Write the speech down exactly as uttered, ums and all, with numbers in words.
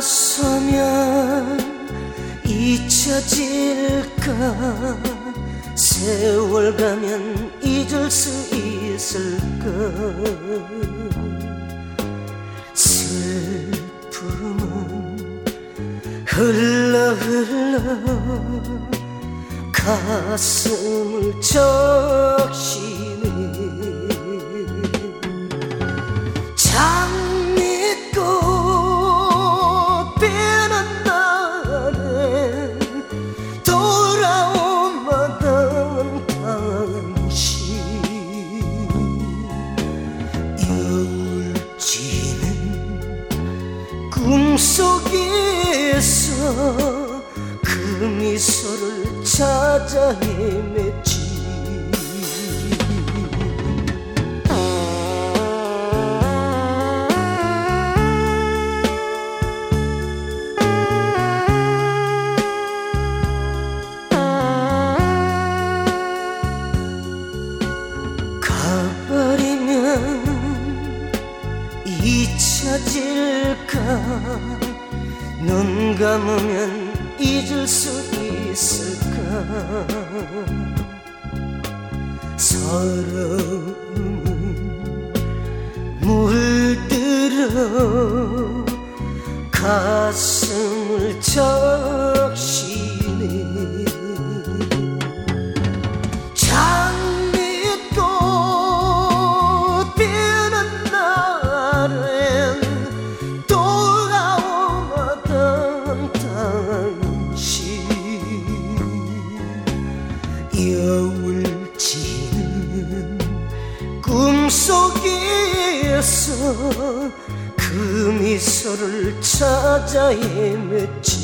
돌아서면 잊혀질까? 세월 가면 잊을 수 있을까? 슬픔은 흘러 흘러 가슴을 적시네. 장미꽃 피는 날에 돌아오마던 당신, 여울지는 꿈속에서 그 미소를 찾아 헤맸지. 가버리면 잊혀질까? 눈 감으면 잊을 수 있을까? 서러움은 물들어 가슴을 적시네. 장미꽃 피는 날엔 돌아오마던 당신, 여울지는 꿈속에서 그 미소를 찾아 헤맸지.